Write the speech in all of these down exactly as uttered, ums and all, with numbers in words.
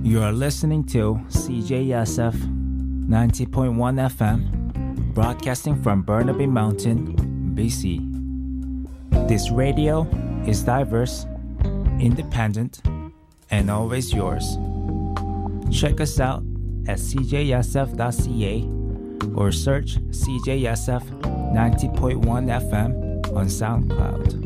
You are listening to C J S F ninety point one F M, broadcasting from Burnaby Mountain, B C. This radio is diverse, independent, and always yours. Check us out at c j s f dot c a or search C J S F ninety point one F M on SoundCloud.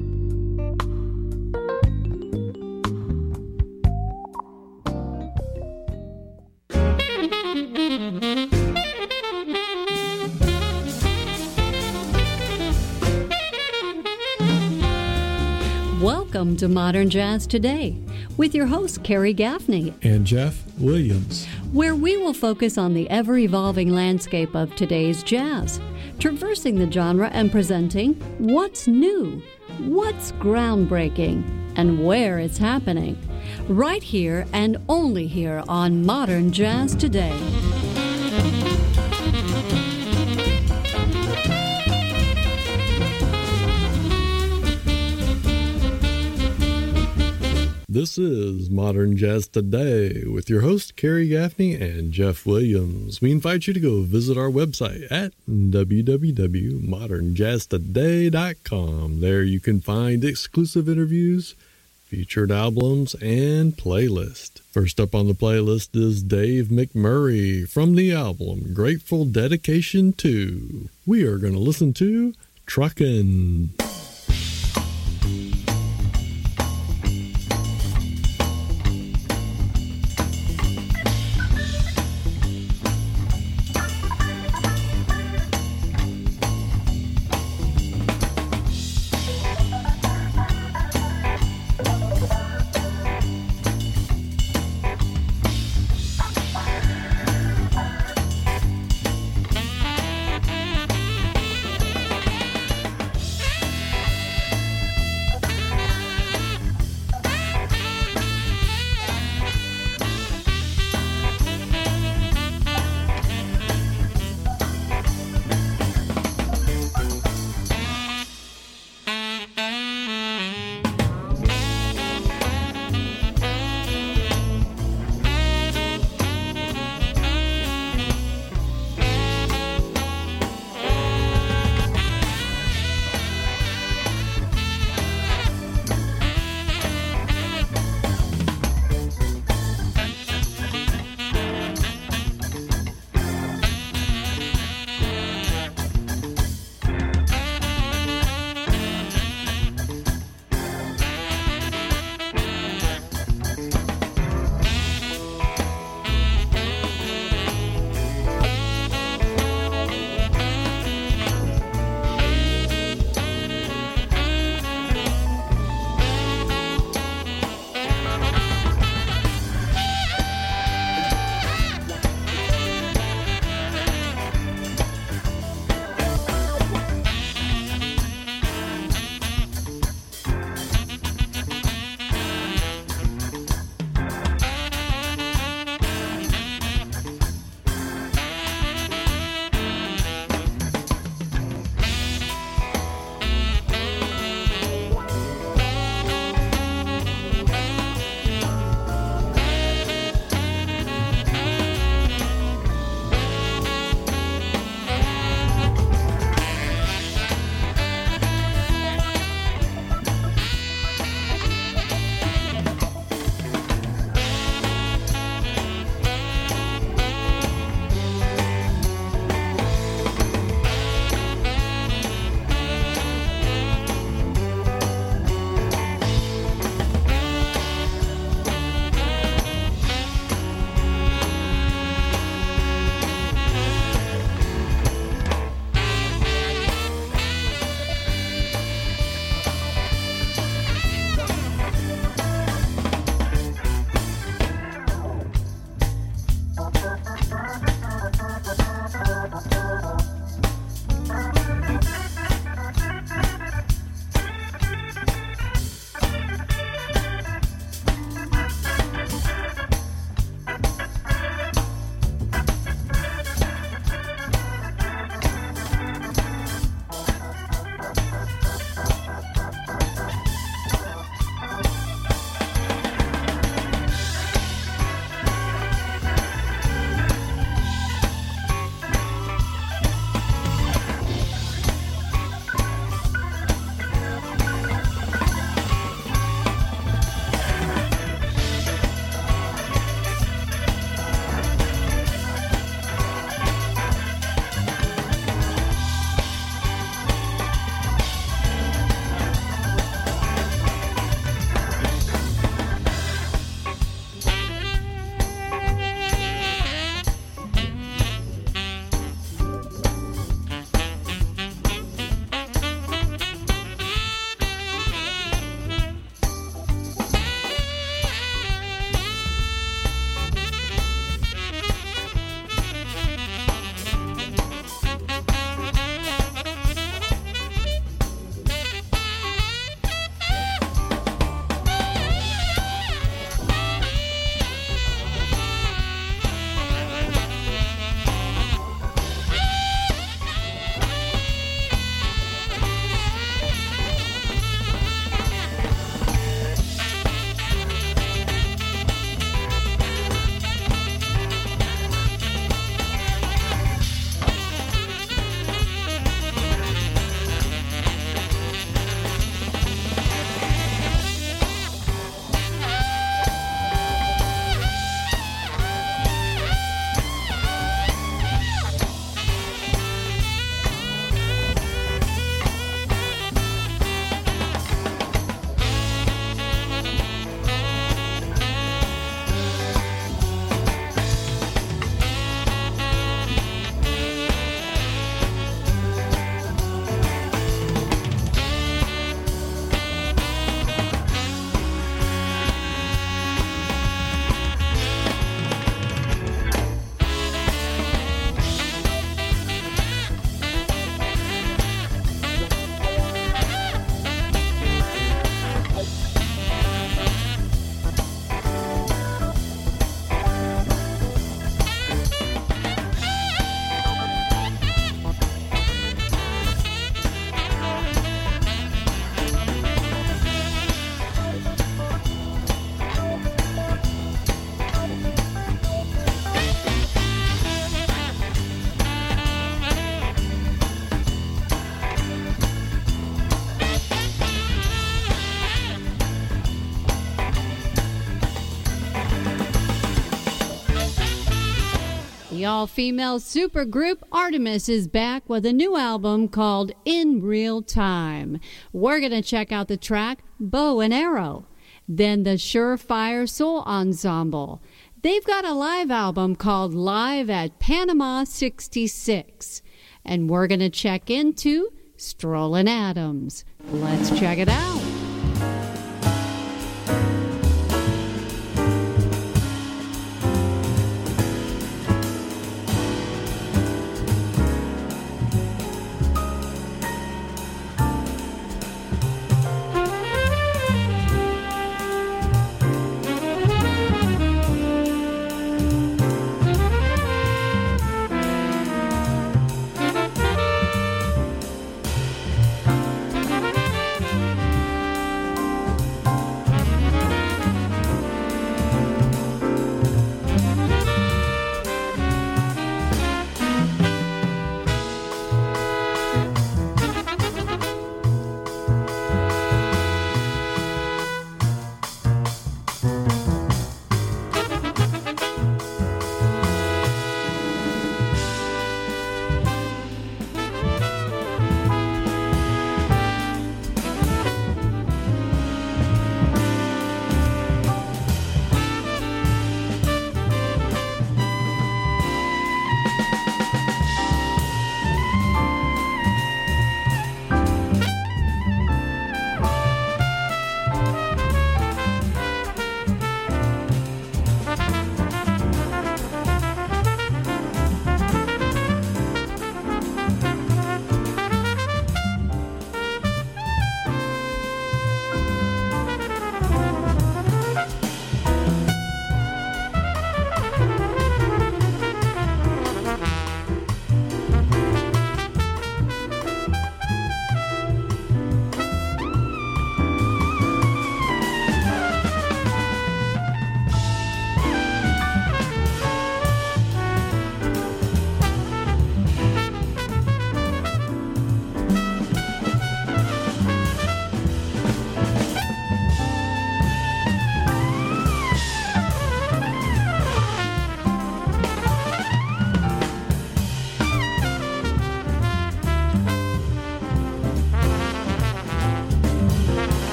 Welcome to Modern Jazz Today with your host, Carrie Gaffney and Jeff Williams, where we will focus on the ever-evolving landscape of today's jazz, traversing the genre and presenting what's new, what's groundbreaking, and where it's happening, right here and only here on Modern Jazz Today. This is Modern Jazz Today with your host, Carrie Gaffney and Jeff Williams. We invite you to go visit our website at w w w dot modern jazz today dot com. There you can find exclusive interviews, featured albums, and playlists. First up on the playlist is Dave McMurray from the album Grateful Dedication two. We are going to listen to Truckin'. The all-female supergroup Artemis is back with a new album called In Real Time. We're going to check out the track Bow and Arrow. Then the Surefire Soul Ensemble. They've got a live album called Live at Panama sixty-six. And we're going to check into Strollin' Adams. Let's check it out.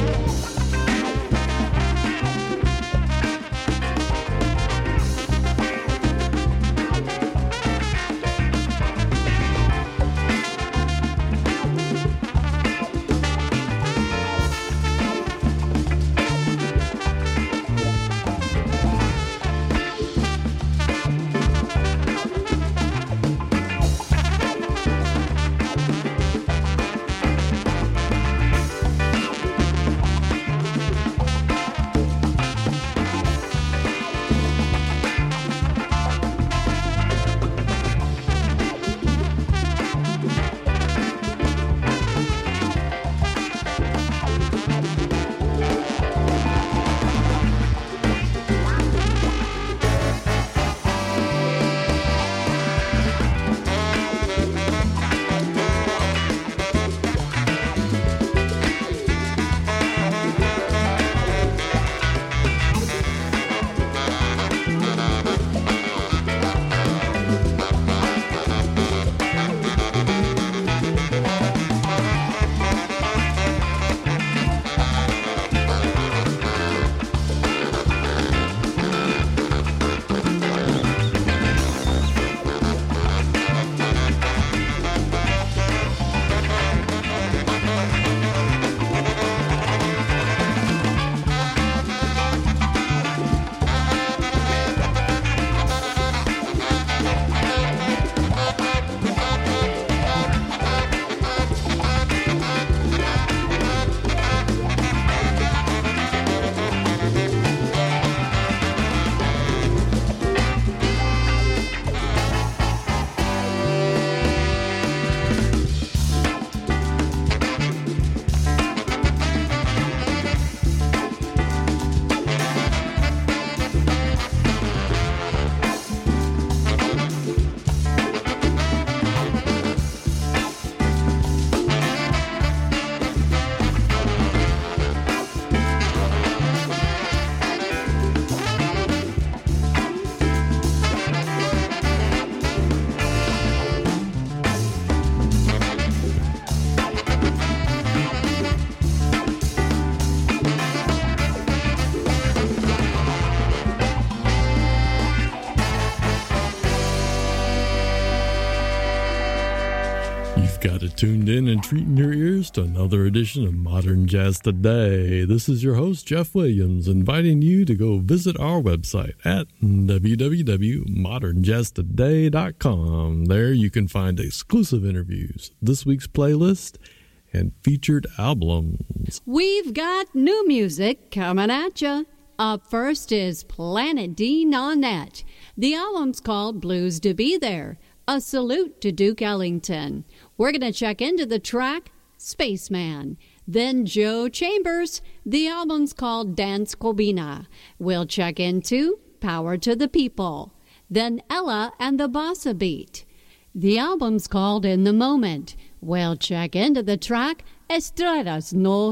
Got it tuned in and treating your ears to another edition of Modern Jazz Today. This is your host, Jeff Williams, inviting you to go visit our website at w w w dot modern jazz today dot com. There you can find exclusive interviews, this week's playlist, and featured albums. We've got new music coming at you. Up first is Planet D Nonette. The album's called Blues to Be There, a salute to Duke Ellington. We're going to check into the track Spaceman. Then Joe Chambers. The album's called Dance Cobina. We'll check into Power to the People. Then Ella and the Bossa Beat. The album's called In the Moment. We'll check into the track Estrellas no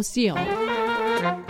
Cielo.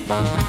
Bye.